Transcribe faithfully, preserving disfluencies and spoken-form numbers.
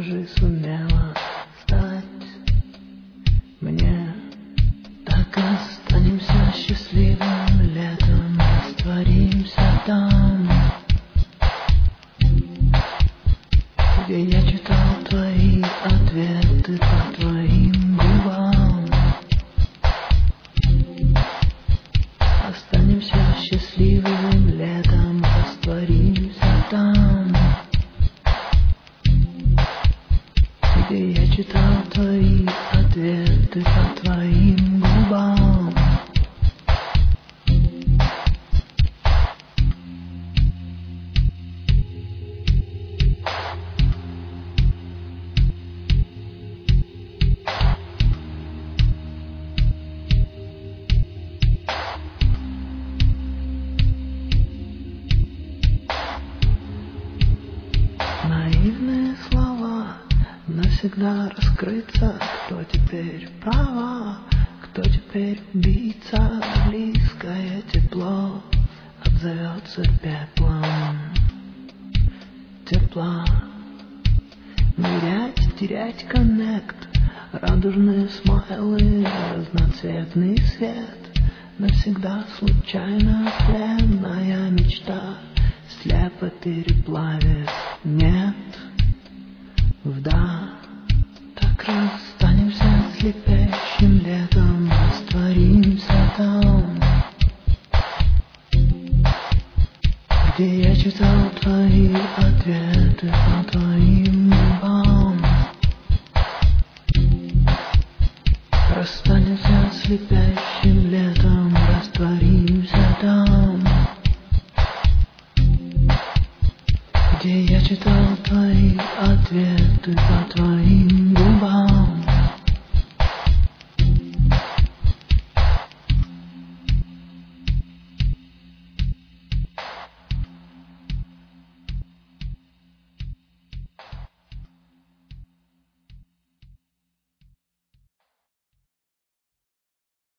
скажи, сумела стать мне. Так останемся счастливым летом, растворимся там, где я читал твои ответы по твоим губам. Останемся счастливым летом, растворимся там, где я читал твои ответы по твоим губам. Наивные слова навсегда раскрыться. Кто теперь права, кто теперь убийца? Близкое тепло отзовется пеплом тепла. Нырять, терять коннект, радужные смайлы, разноцветный свет. Навсегда случайно пленная мечта слепо переплавит. Нет, вда, так расстанемся слепящим летом, растворимся там, где я читал твои ответы по твоим губам. Расстанемся слепящим летом, растворимся там, где я читал твои ответы по твоим губам.